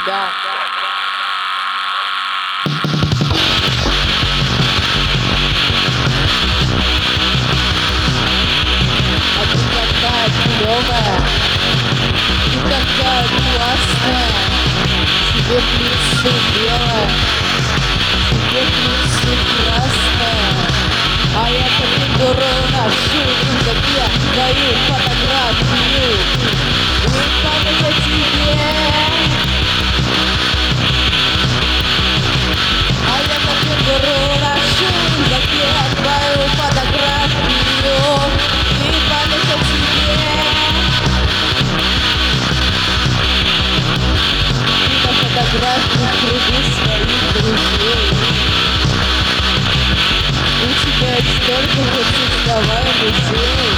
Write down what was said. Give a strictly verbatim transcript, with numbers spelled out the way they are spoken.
Да. А ты такая клёвая, ты такая классная, тебе плюсы белая, тебе плюсы красная, а я приберу нашу руке твою фотографию и память о тебе. А я приберу нашу руке твою фотографию и память о тебе. И на фотографии кругу своих друзей. У тебя столько вот создавай людей.